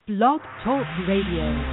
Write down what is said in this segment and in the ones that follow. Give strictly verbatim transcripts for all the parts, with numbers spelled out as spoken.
Blog Talk Radio.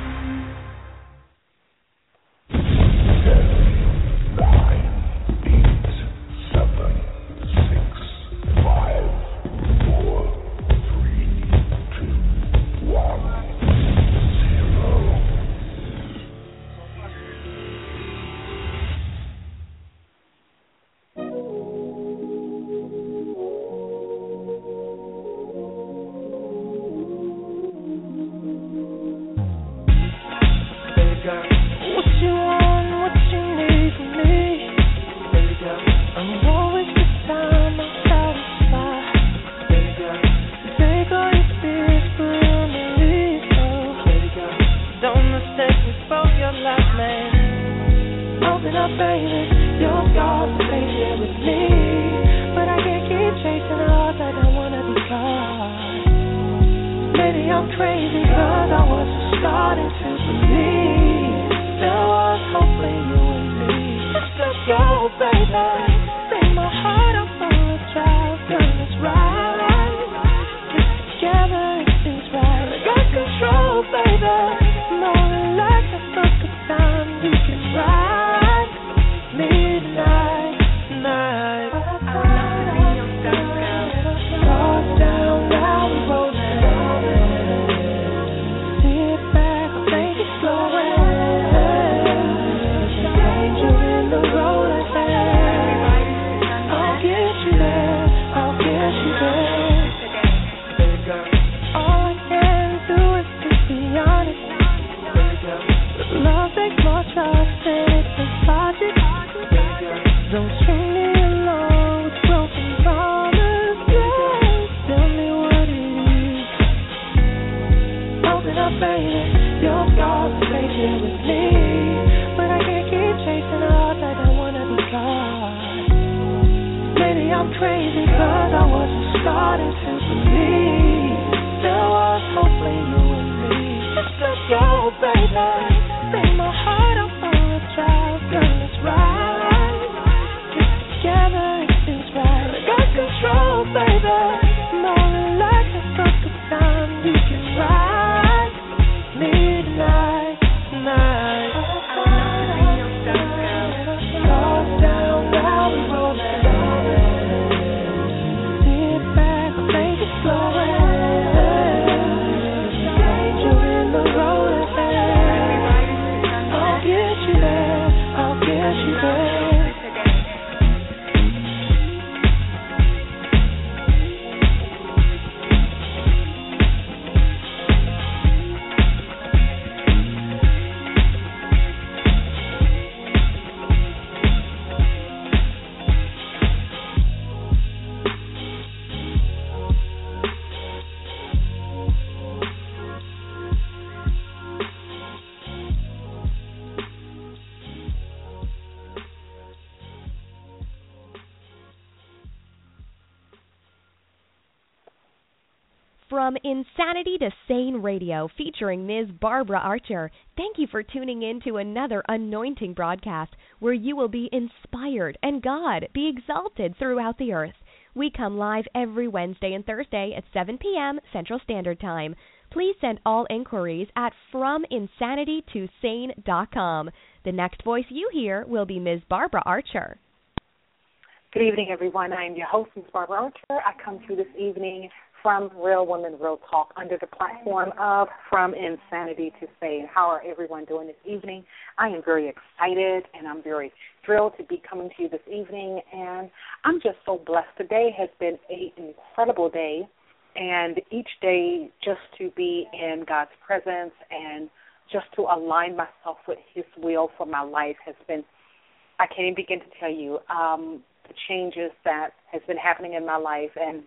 From Insanity to Sane Radio, featuring Miz Barbara Archer, thank you for tuning in to another anointing broadcast where you will be inspired and God be exalted throughout the earth. We come live every Wednesday and Thursday at seven p.m. Central Standard Time. Please send all inquiries at from insanity to sane dot com. The next voice you hear will be Miz Barbara Archer. Good evening, everyone. I am your host, Miz Barbara Archer. I come to you this evening from Real Women, Real Talk under the platform of From Insanity to Sane. How are everyone doing this evening? I am very excited and I'm very thrilled to be coming to you this evening, and I'm just so blessed. Today has been an incredible day, and each day just to be in God's presence and just to align myself with His will for my life has been, I can't even begin to tell you um, the changes that has been happening in my life, and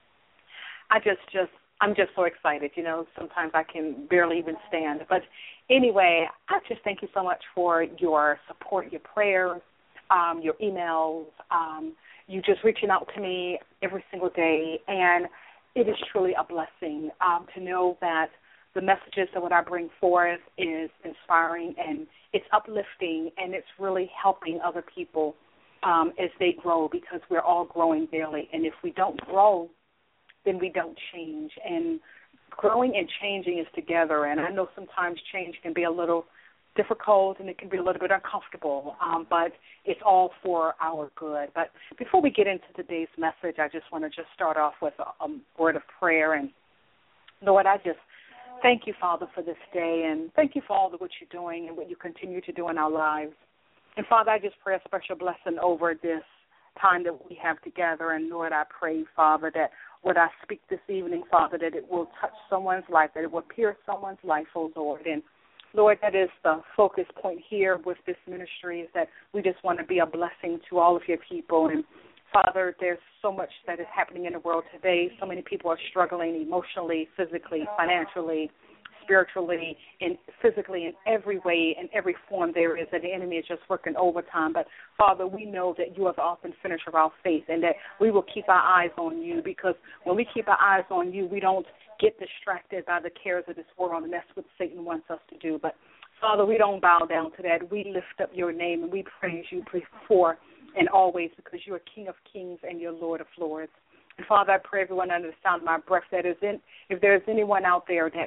I just, just, I'm just so excited. You know, sometimes I can barely even stand. But anyway, I just thank you so much for your support, your prayers, um, your emails, um, you just reaching out to me every single day. And it is truly a blessing um, to know that the messages that what I bring forth is inspiring and it's uplifting and it's really helping other people um, as they grow, because we're all growing daily. And if we don't grow, then we don't change. And growing and changing is together, and I know sometimes change can be a little difficult and it can be a little bit uncomfortable, um, but it's all for our good. But before we get into today's message, I just want to just start off with a, a word of prayer. And Lord, I just thank you, Father, for this day, and thank you for all of what you're doing and what you continue to do in our lives. And Father, I just pray a special blessing over this time that we have together. And Lord, I pray, Father, that what I speak this evening, Father, that it will touch someone's life, that it will pierce someone's life, oh Lord. And Lord, that is the focus point here with this ministry, is that we just want to be a blessing to all of your people. And Father, there's so much that is happening in the world today. So many people are struggling emotionally, physically, financially, spiritually, and physically, in every way, in every form there is, that the enemy is just working overtime. But, Father, we know that you are the author and finisher of our faith, and that we will keep our eyes on you, because when we keep our eyes on you, we don't get distracted by the cares of this world, and that's what Satan wants us to do. But, Father, we don't bow down to that. We lift up your name, and we praise you before and always, because you are King of kings and you're Lord of lords. And, Father, I pray everyone under the sound of my breath, that is in, if there is anyone out there that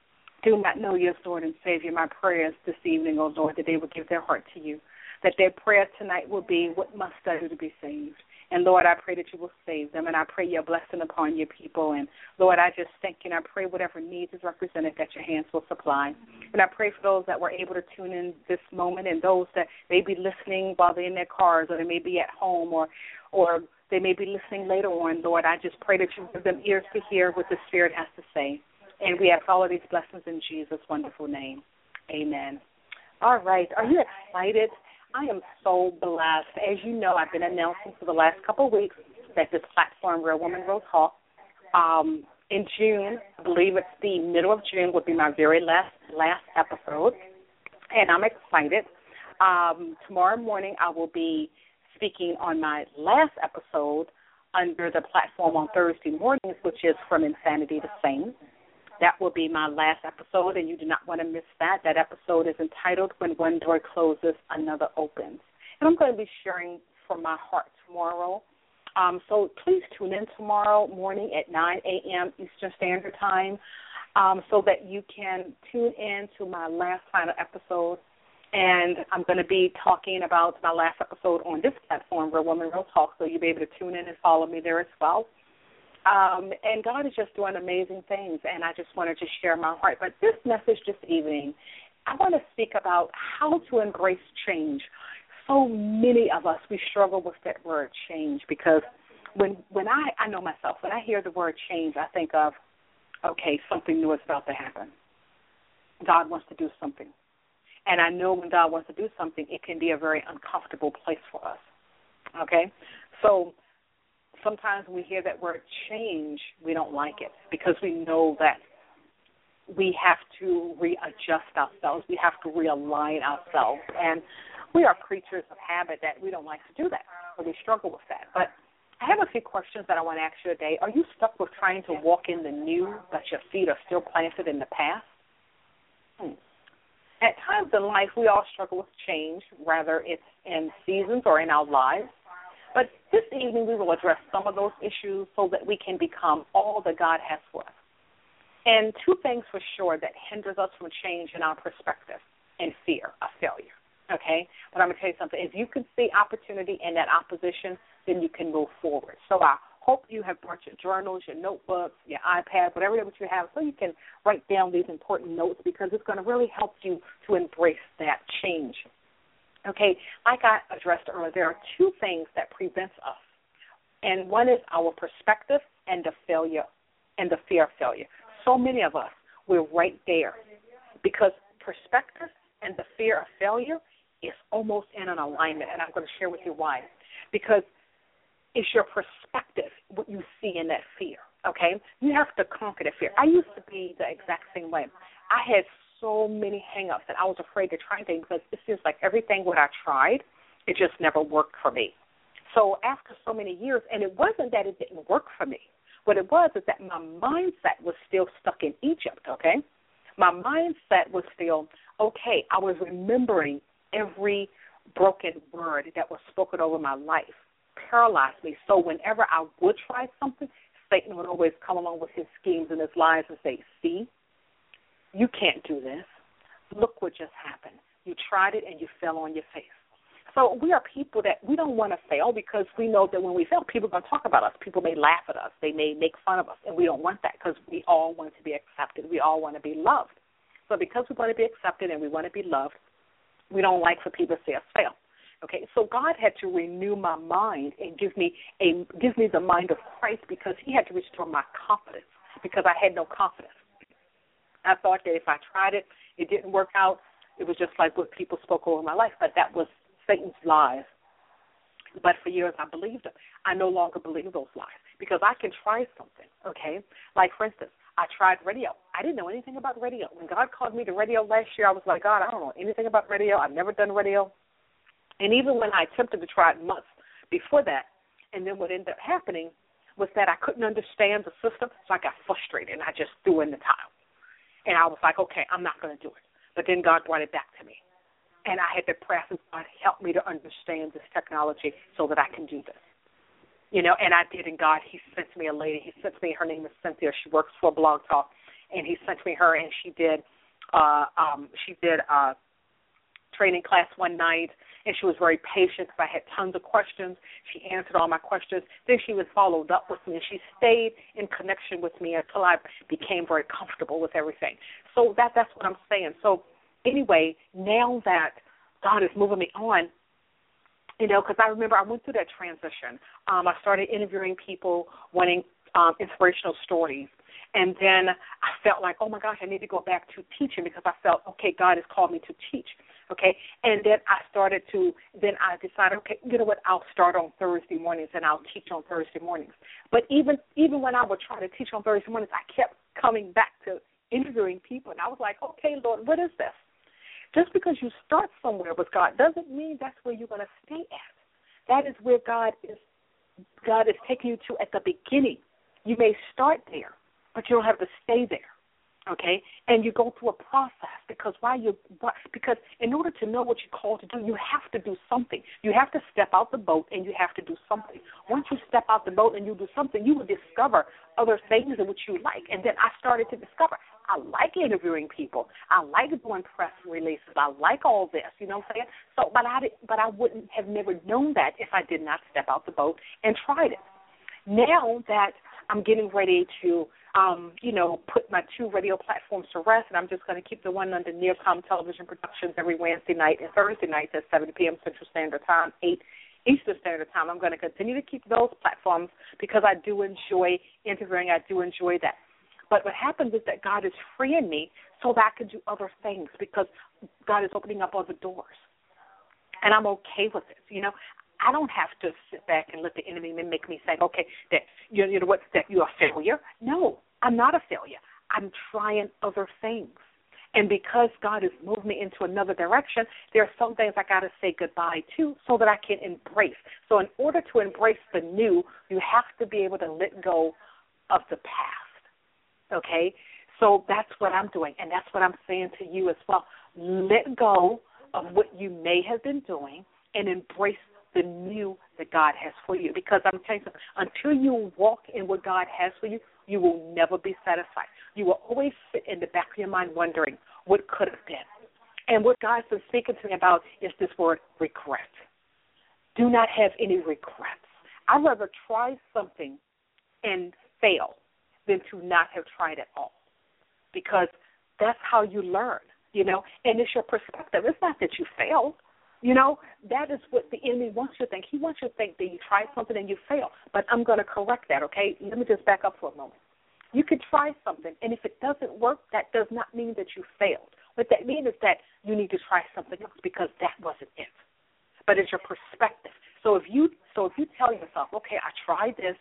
do not know you as Lord and Savior, my prayers this evening, oh Lord, that they will give their heart to you, that their prayer tonight will be, what must I do to be saved? And, Lord, I pray that you will save them, and I pray your blessing upon your people. And, Lord, I just thank you, and I pray whatever needs is represented, that your hands will supply. And I pray for those that were able to tune in this moment, and those that may be listening while they're in their cars, or they may be at home, or or they may be listening later on. Lord, I just pray that you give them ears to hear what the Spirit has to say. And we ask all of these blessings in Jesus' wonderful name. Amen. All right. Are you excited? I am so blessed. As you know, I've been announcing for the last couple of weeks that this platform, Real Woman Real Talk, um, in June, I believe it's the middle of June, would be my very last last episode. And I'm excited. Um, tomorrow morning, I will be speaking on my last episode under the platform on Thursday mornings, which is From Insanity to Sane. That will be my last episode, and you do not want to miss that. That episode is entitled, When One Door Closes, Another Opens. And I'm going to be sharing from my heart tomorrow. Um, so please tune in tomorrow morning at nine a.m. Eastern Standard Time, um, so that you can tune in to my last final episode. And I'm going to be talking about my last episode on this platform, Real Woman Real Talk, so you'll be able to tune in and follow me there as well. Um, and God is just doing amazing things, and I just wanted to share my heart. But this message this evening, I want to speak about how to embrace change. So many of us, we struggle with that word change, because when when I, I know myself, when I hear the word change, I think of, okay, something new is about to happen. God wants to do something. And I know when God wants to do something, it can be a very uncomfortable place for us. Okay? So sometimes when we hear that word change, we don't like it, because we know that we have to readjust ourselves. We have to realign ourselves. And we are creatures of habit that we don't like to do that, so we struggle with that. But I have a few questions that I want to ask you today. Are you stuck with trying to walk in the new, but your feet are still planted in the past? Hmm. At times in life, we all struggle with change, whether it's in seasons or in our lives. But this evening we will address some of those issues so that we can become all that God has for us. And two things for sure that hinders us from change in our perspective, and fear of failure, okay? But I'm going to tell you something. If you can see opportunity in that opposition, then you can move forward. So I hope you have brought your journals, your notebooks, your iPad, whatever that you have, so you can write down these important notes, because it's going to really help you to embrace that change. Okay, like I addressed earlier, there are two things that prevents us, and one is our perspective and the failure, and the fear of failure. So many of us, we're right there, because perspective and the fear of failure is almost in an alignment, and I'm going to share with you why. Because it's your perspective, what you see in that fear, okay? You have to conquer the fear. I used to be the exact same way. I had so many hang-ups that I was afraid to try things, because it seems like everything what I tried, it just never worked for me. So after so many years, and it wasn't that it didn't work for me. What it was is that my mindset was still stuck in Egypt, okay? My mindset was still, okay, I was remembering every broken word that was spoken over my life, paralyzed me. So whenever I would try something, Satan would always come along with his schemes and his lies and say, see, you can't do this. Look what just happened. You tried it and you fell on your face. So we are people that we don't want to fail because we know that when we fail, people are going to talk about us. People may laugh at us. They may make fun of us, and we don't want that because we all want to be accepted. We all want to be loved. So because we want to be accepted and we want to be loved, we don't like for people to see us fail. Okay, so God had to renew my mind and give me a give me the mind of Christ because he had to restore my confidence because I had no confidence. I thought that if I tried it, it didn't work out. It was just like what people spoke over my life, but that was Satan's lies. But for years I believed them. I no longer believe those lies because I can try something, okay? Like, for instance, I tried radio. I didn't know anything about radio. When God called me to radio last year, I was like, God, I don't know anything about radio. I've never done radio. And even when I attempted to try it months before that, and then what ended up happening was that I couldn't understand the system, so I got frustrated, and I just threw in the towel. And I was like, okay, I'm not going to do it. But then God brought it back to me. And I had to pray and God help me to understand this technology so that I can do this. You know, and I did, and God, he sent me a lady. He sent me, her name is Cynthia. She works for Blog Talk. And he sent me her, and she did, uh, um, she did a training class one night, and she was very patient because I had tons of questions. She answered all my questions. Then she was followed up with me, and she stayed in connection with me until I became very comfortable with everything. So that that's what I'm saying. So anyway, now that God is moving me on, you know, because I remember I went through that transition. Um, I started interviewing people wanting um, inspirational stories. And then I felt like, oh, my gosh, I need to go back to teaching because I felt, okay, God has called me to teach, okay? And then I started to, then I decided, okay, you know what, I'll start on Thursday mornings and I'll teach on Thursday mornings. But even even when I would try to teach on Thursday mornings, I kept coming back to interviewing people. And I was like, okay, Lord, what is this? Just because you start somewhere with God doesn't mean that's where you're going to stay at. That is where God is, God is taking you to at the beginning. You may start there, but you don't have to stay there, okay? And you go through a process because why you because in order to know what you're called to do, you have to do something. You have to step out the boat and you have to do something. Once you step out the boat and you do something, you will discover other things in which you like. And then I started to discover I like interviewing people. I like doing press releases. I like all this, you know what I'm saying? So, but I did, but I wouldn't have never known that if I did not step out the boat and tried it. Now that I'm getting ready to, um, you know, put my two radio platforms to rest, and I'm just going to keep the one under Neocom Television Productions every Wednesday night and Thursday nights at seven p.m. Central Standard Time, eight Eastern Standard Time. I'm going to continue to keep those platforms because I do enjoy interviewing. I do enjoy that. But what happens is that God is freeing me so that I can do other things because God is opening up other doors. And I'm okay with it, you know. I don't have to sit back and let the enemy make me say, okay, that you know, you know what, that you're a failure. No, I'm not a failure. I'm trying other things. And because God has moved me into another direction, there are some things I got to say goodbye to so that I can embrace. So in order to embrace the new, you have to be able to let go of the past, okay? So that's what I'm doing, and that's what I'm saying to you as well. Let go of what you may have been doing and embrace the new that God has for you. Because I'm telling you, until you walk in what God has for you, you will never be satisfied. You will always sit in the back of your mind wondering what could have been. And what God's been speaking to me about is this word regret. Do not have any regrets. I'd rather try something and fail than to not have tried at all. Because that's how you learn, you know, and it's your perspective. It's not that you failed. You know, that is what the enemy wants you to think. He wants you to think that you tried something and you failed. But I'm going to correct that, okay? Let me just back up for a moment. You can try something, and if it doesn't work, that does not mean that you failed. What that means is that you need to try something else because that wasn't it. But it's your perspective. So if you so if you tell yourself, okay, I tried this,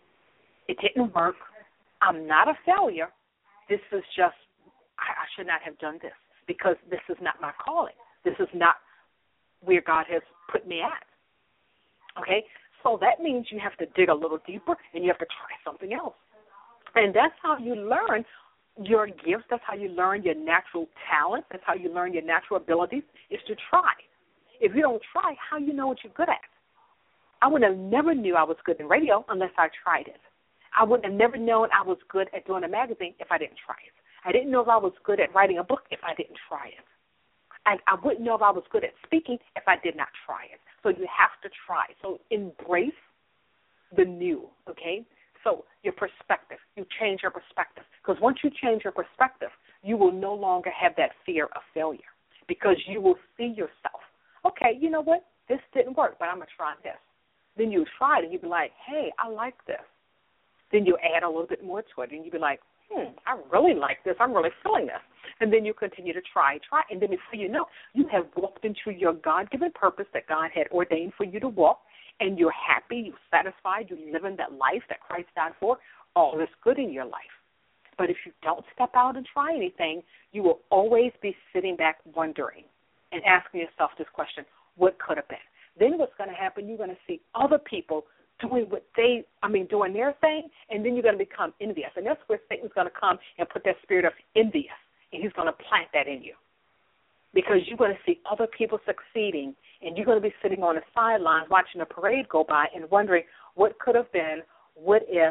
it didn't work, I'm not a failure, this is just, I, I should not have done this because this is not my calling. This is not where God has put me at, okay? So that means you have to dig a little deeper and you have to try something else. And that's how you learn your gifts. That's how you learn your natural talent. That's how you learn your natural abilities is to try. If you don't try, how you know what you're good at? I would have never knew I was good in radio unless I tried it. I would have never known I was good at doing a magazine if I didn't try it. I didn't know if I was good at writing a book if I didn't try it. And I wouldn't know if I was good at speaking if I did not try it. So you have to try. So embrace the new, okay? So your perspective, you change your perspective. Because once you change your perspective, you will no longer have that fear of failure because you will see yourself. Okay, you know what? This didn't work, but I'm going to try this. Then you try it, and you'll be like, hey, I like this. Then you add a little bit more to it, and you'll be like, hmm, I really like this. I'm really feeling this. And then you continue to try, try, and then before you know, you have walked into your God-given purpose that God had ordained for you to walk, and you're happy, you're satisfied, you're living that life that Christ died for. All is good in your life. But if you don't step out and try anything, you will always be sitting back wondering and asking yourself this question, what could have been? Then what's going to happen, you're going to see other people doing what they, I mean, doing their thing, and then you're going to become envious. And that's where Satan's going to come and put that spirit of envious, and he's going to plant that in you. Because you're going to see other people succeeding, and you're going to be sitting on the sidelines watching a parade go by and wondering what could have been, what if.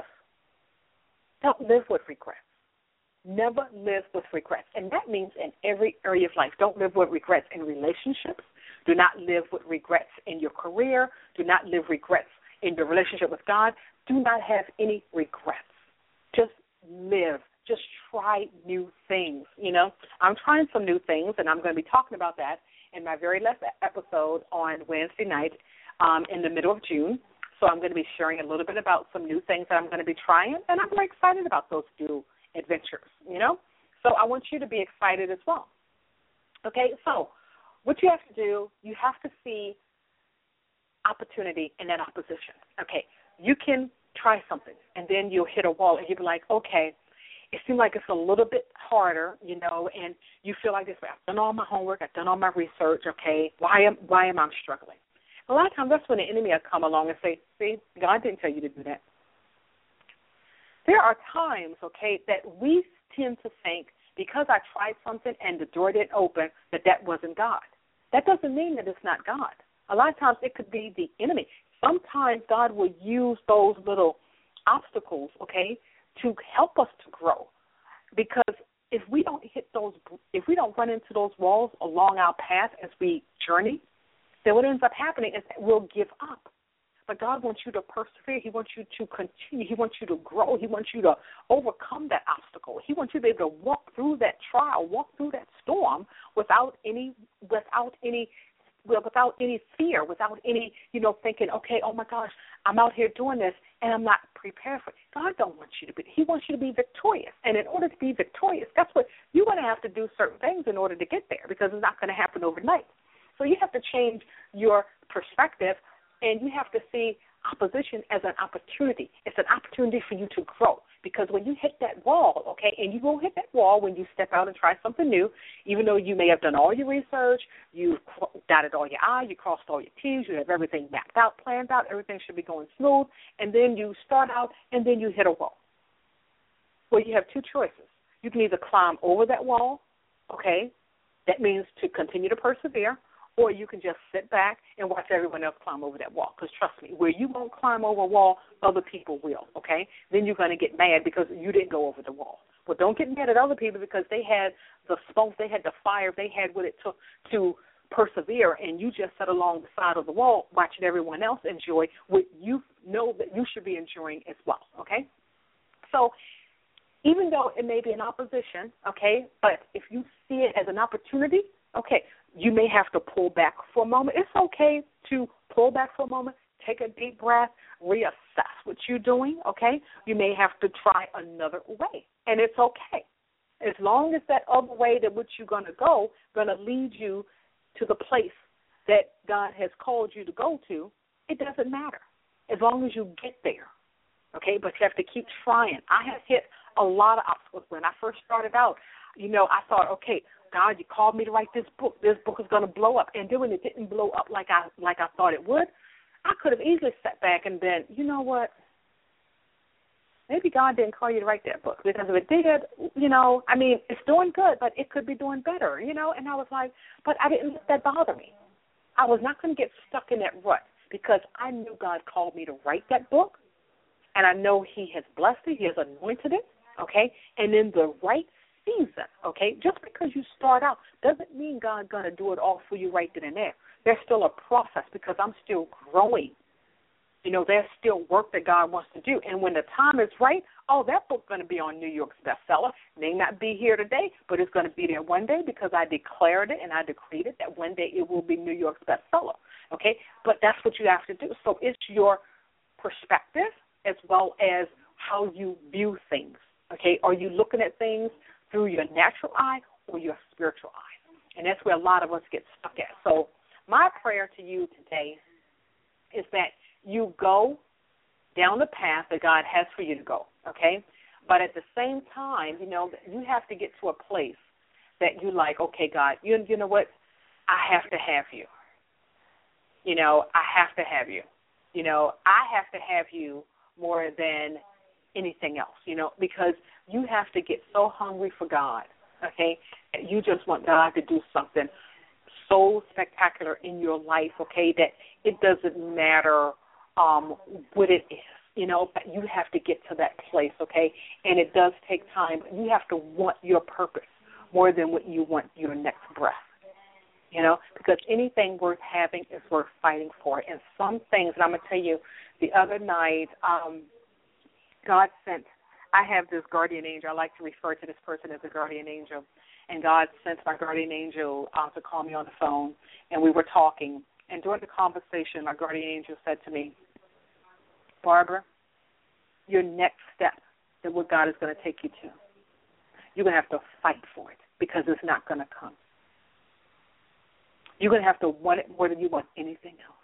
Don't live with regrets. Never live with regrets. And that means in every area of life. Don't live with regrets in relationships. Do not live with regrets in your career. Do not live regrets in your relationship with God. Do not have any regrets. Just live. Just try new things, you know. I'm trying some new things, and I'm going to be talking about that in my very last episode on Wednesday night um, in the middle of June. So I'm going to be sharing a little bit about some new things that I'm going to be trying, and I'm very excited about those new adventures, you know. So I want you to be excited as well. Okay, so what you have to do, you have to see opportunity in that opposition. Okay, you can try something, and then you'll hit a wall, and you'll be like, okay, it seems like it's a little bit harder, you know, and you feel like this, I've done all my homework, I've done all my research, okay, why am why am I struggling? A lot of times that's when the enemy will come along and say, see, God didn't tell you to do that. There are times, okay, that we tend to think because I tried something and the door didn't open that that wasn't God. That doesn't mean that it's not God. A lot of times it could be the enemy. Sometimes God will use those little obstacles, okay, to help us to grow. Because if we don't hit those, if we don't run into those walls along our path as we journey, then what ends up happening is that we'll give up. But God wants you to persevere. He wants you to continue. He wants you to grow. He wants you to overcome that obstacle. He wants you to be able to walk through that trial, walk through that storm without any, without any, well, without any fear, without any, you know, thinking, okay, oh my gosh, I'm out here doing this and I'm not prepared for it. God don't want you to be. He wants you to be victorious. And in order to be victorious, that's what you're going to have to do certain things in order to get there because it's not going to happen overnight. So you have to change your perspective, and you have to see opposition as an opportunity. It's an opportunity for you to grow because when you hit that wall, okay, and you will hit that wall when you step out and try something new, even though you may have done all your research, you dotted all your I's, you crossed all your T's, you have everything mapped out, planned out, everything should be going smooth, and then you start out and then you hit a wall. Well, you have two choices. You can either climb over that wall, okay, that means to continue to persevere, or you can just sit back and watch everyone else climb over that wall. Because trust me, where you won't climb over a wall, other people will, okay? Then you're going to get mad because you didn't go over the wall. Well, don't get mad at other people because they had the smoke, they had the fire, they had what it took to persevere, and you just sat along the side of the wall watching everyone else enjoy what you know that you should be enjoying as well, okay? So even though it may be an opposition, okay, but if you see it as an opportunity, okay, you may have to pull back for a moment. It's okay to pull back for a moment, take a deep breath, reassess what you're doing, okay? You may have to try another way, and it's okay. As long as that other way that which you're going to go going to lead you to the place that God has called you to go to, it doesn't matter as long as you get there, okay? But you have to keep trying. I have hit a lot of obstacles. When I first started out, you know, I thought, okay, God, you called me to write this book. This book is going to blow up. And then when it didn't blow up like I like I thought it would, I could have easily sat back and been, you know what, maybe God didn't call you to write that book. Because if it did, you know, I mean, it's doing good, but it could be doing better, you know. And I was like, but I didn't let that bother me. I was not going to get stuck in that rut because I knew God called me to write that book. And I know he has blessed it. He has anointed it, okay? And in the right season, okay? Just because you start out doesn't mean God's going to do it all for you right then and there. There's still a process because I'm still growing. You know, there's still work that God wants to do. And when the time is right, oh, that book's going to be on New York's bestseller. It may not be here today, but it's going to be there one day because I declared it and I decreed it that one day it will be New York's bestseller. Okay? But that's what you have to do. So it's your perspective as well as how you view things. Okay? Are you looking at things through your natural eye or your spiritual eye? And that's where a lot of us get stuck at. So my prayer to you today is that you go down the path that God has for you to go, okay? But at the same time, you know, you have to get to a place that you like, okay, God, you, you know what? I have to have you. You know, I have to have you. You know, I have to have you more than anything else, you know, because you have to get so hungry for God, okay, that you just want God to do something so spectacular in your life, okay, that it doesn't matter um, what it is, you know, but you have to get to that place, okay, and it does take time. You have to want your purpose more than what you want your next breath, you know, because anything worth having is worth fighting for. And some things, and I'm going to tell you, the other night, um, God sent, I have this guardian angel. I like to refer to this person as a guardian angel. And God sent my guardian angel uh, to call me on the phone, and we were talking. And during the conversation, my guardian angel said to me, Barbara, your next step that what God is going to take you to, you're going to have to fight for it because it's not going to come. You're going to have to want it more than you want anything else.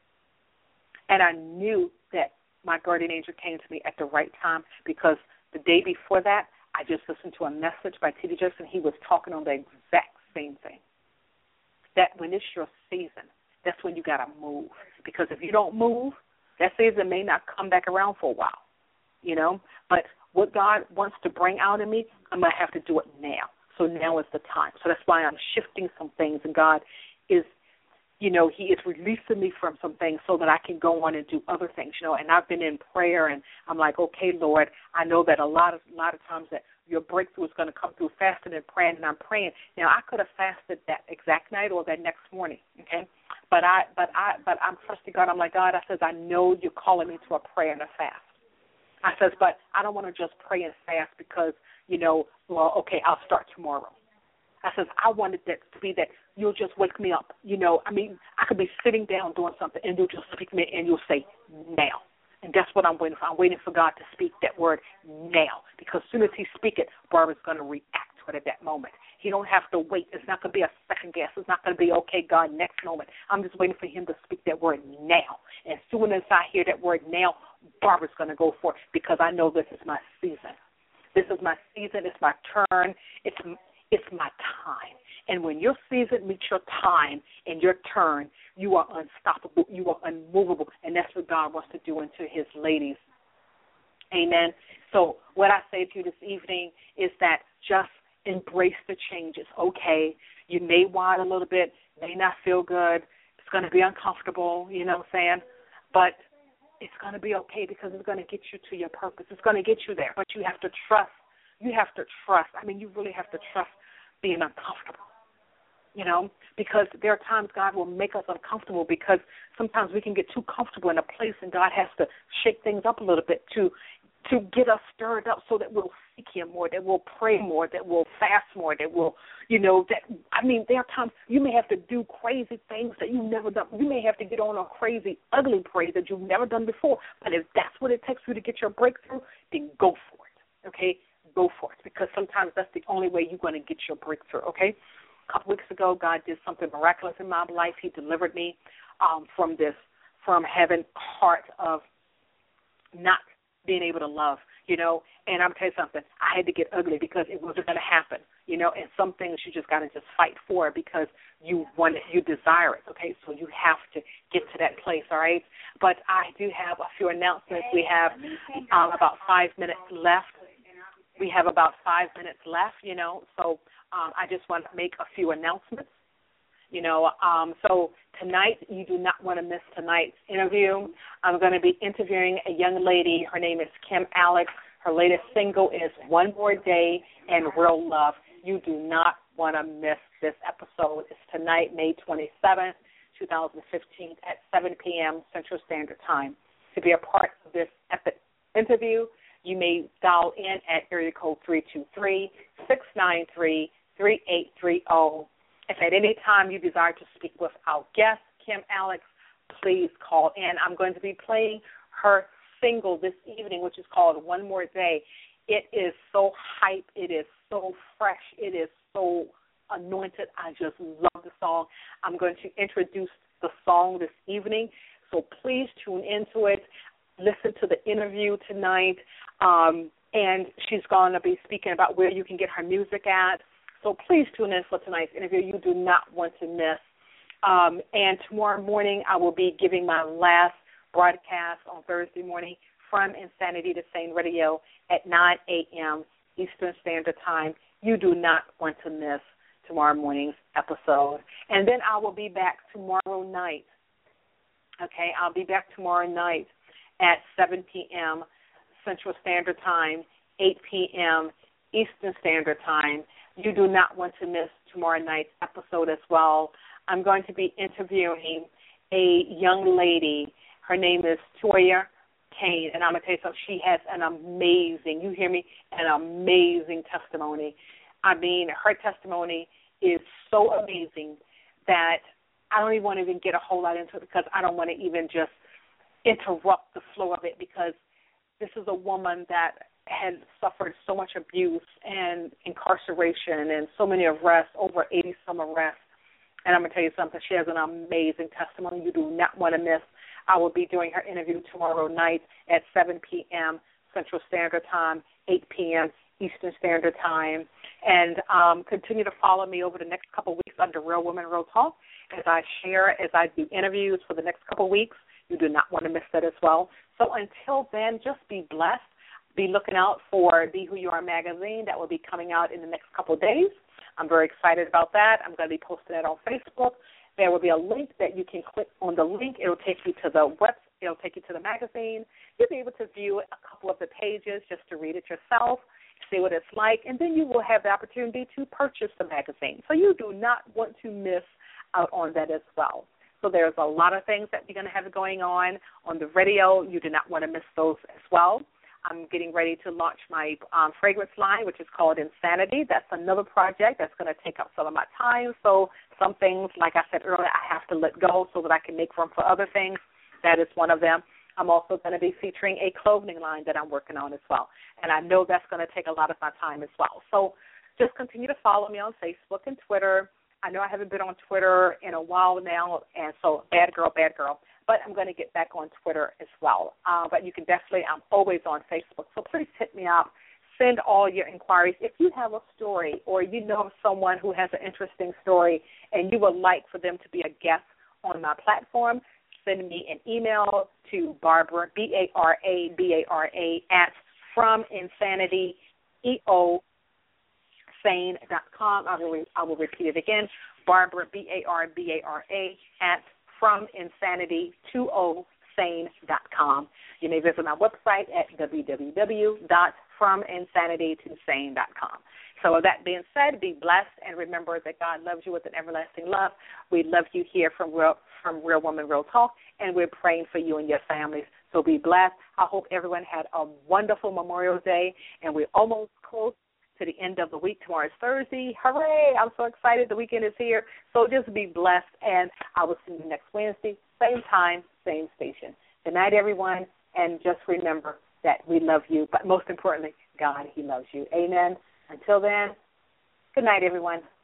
And I knew that my guardian angel came to me at the right time because the day before that, I just listened to a message by T D Jakes, and he was talking on the exact same thing. That when it's your season, that's when you got to move. Because if you don't move, that season may not come back around for a while, you know. But what God wants to bring out in me, I'm going to have to do it now. So now is the time. So that's why I'm shifting some things, and God is, you know, he is releasing me from some things so that I can go on and do other things, you know. And I've been in prayer, and I'm like, okay, Lord, I know that a lot of a lot of times that your breakthrough is going to come through fasting and praying, and I'm praying. Now, I could have fasted that exact night or that next morning, okay? But I, but I, but I'm trusting God. I'm like, God, I says, I know you're calling me to a prayer and a fast. I says, but I don't want to just pray and fast because, you know, well, okay, I'll start tomorrow. I says, I wanted that to be that you'll just wake me up. You know, I mean, I could be sitting down doing something, and you'll just speak to me, and you'll say, now. And that's what I'm waiting for. I'm waiting for God to speak that word now, because as soon as he speaks it, Barbara's going to react to it at that moment. He don't have to wait. It's not going to be a second guess. It's not going to be, okay, God, next moment. I'm just waiting for him to speak that word now. And as soon as I hear that word now, Barbara's going to go for it because I know this is my season. This is my season. It's my turn. It's It's my time. And when your season meets your time and your turn, you are unstoppable. You are unmovable. And that's what God wants to do into his ladies. Amen. So what I say to you this evening is that just embrace the changes. Okay, you may whine a little bit, may not feel good. It's going to be uncomfortable, you know what I'm saying? But it's going to be okay because it's going to get you to your purpose. It's going to get you there. But you have to trust. You have to trust. I mean, you really have to trust being uncomfortable, you know, because there are times God will make us uncomfortable because sometimes we can get too comfortable in a place and God has to shake things up a little bit to to get us stirred up so that we'll seek him more, that we'll pray more, that we'll fast more, that we'll, you know, that, I mean, there are times you may have to do crazy things that you've never done. You may have to get on a crazy, ugly praise that you've never done before. But if that's what it takes for you to get your breakthrough, then go for it, okay? Go for it, because sometimes that's the only way you're going to get your breakthrough, okay? A couple weeks ago, God did something miraculous in my life. He delivered me um, from this, from having a heart of not being able to love, you know, and I'm going to tell you something. I had to get ugly because it wasn't going to happen, you know, and some things you just got to just fight for because you want it, you desire it, okay? So you have to get to that place, all right? But I do have a few announcements. We have um, about five minutes left. We have about five minutes left, you know, so um, I just want to make a few announcements. You know, um, so tonight, you do not want to miss tonight's interview. I'm going to be interviewing a young lady. Her name is Kim Alex. Her latest single is One More Day and Real Love. You do not want to miss this episode. It's tonight, May twenty-seventh, twenty fifteen, at seven p.m. Central Standard Time. To be a part of this epic interview, you may dial in at area code three two three, six nine three, three eight three zero. If at any time you desire to speak with our guest, Kim Alex, please call in. I'm going to be playing her single this evening, which is called One More Day. It is so hype. It is so fresh. It is so anointed. I just love the song. I'm going to introduce the song this evening, so please tune into it. Listen to the interview tonight, um, and she's going to be speaking about where you can get her music at. So please tune in for tonight's interview. You do not want to miss. Um, and tomorrow morning I will be giving my last broadcast on Thursday morning from Insanity to Sane Radio at nine a.m. Eastern Standard Time. You do not want to miss tomorrow morning's episode. And then I will be back tomorrow night. Okay, I'll be back tomorrow night at seven p.m. Central Standard Time, eight p.m. Eastern Standard Time. You do not want to miss tomorrow night's episode as well. I'm going to be interviewing a young lady. Her name is Toya Kane, and I'm going to tell you something. She has an amazing, you hear me, an amazing testimony. I mean, her testimony is so amazing that I don't even want to even get a whole lot into it because I don't want to even just interrupt the flow of it, because this is a woman that had suffered so much abuse and incarceration and so many arrests, over eighty some arrests. And I'm going to tell you something, she has an amazing testimony you do not want to miss. I will be doing her interview tomorrow night at seven p.m. Central Standard Time, eight p.m. Eastern Standard Time. And um, continue to follow me over the next couple of weeks under Real Women, Real Talk as I share, as I do interviews for the next couple of weeks. You do not want to miss that as well. So until then, just be blessed. Be looking out for Be Who You Are magazine that will be coming out in the next couple of days. I'm very excited about that. I'm going to be posting that on Facebook. There will be a link that you can click on the link. It will take you to the web. It will take you to the magazine. You'll be able to view a couple of the pages just to read it yourself, see what it's like, and then you will have the opportunity to purchase the magazine. So you do not want to miss out on that as well. So there's a lot of things that you're going to have going on on the radio. You do not want to miss those as well. I'm getting ready to launch my um, fragrance line, which is called Insanity. That's another project that's going to take up some of my time. So some things, like I said earlier, I have to let go so that I can make room for other things. That is one of them. I'm also going to be featuring a clothing line that I'm working on as well. And I know that's going to take a lot of my time as well. So just continue to follow me on Facebook and Twitter. I know I haven't been on Twitter in a while now, and so bad girl, bad girl. But I'm going to get back on Twitter as well. Uh, but you can definitely, I'm always on Facebook. So please hit me up. Send all your inquiries. If you have a story or you know of someone who has an interesting story and you would like for them to be a guest on my platform, send me an email to Barbara, B A R A B A R A, at from insanity E O sane dot com. I will, I will repeat it again. Barbara, B A R B A R A, at from insanity two o sane dot com. You may visit my website at w w w dot from insanity to sane dot com. So with that being said, be blessed and remember that God loves you with an everlasting love. We love you here from Real, from Real Woman, Real Talk, and we're praying for you and your families. So be blessed. I hope everyone had a wonderful Memorial Day, and we're almost close to the end of the week. Tomorrow is Thursday. Hooray! I'm so excited. The weekend is here. So just be blessed, and I will see you next Wednesday, same time, same station. Good night, everyone, and just remember that we love you, but most importantly, God, He loves you. Amen. Until then, good night, everyone.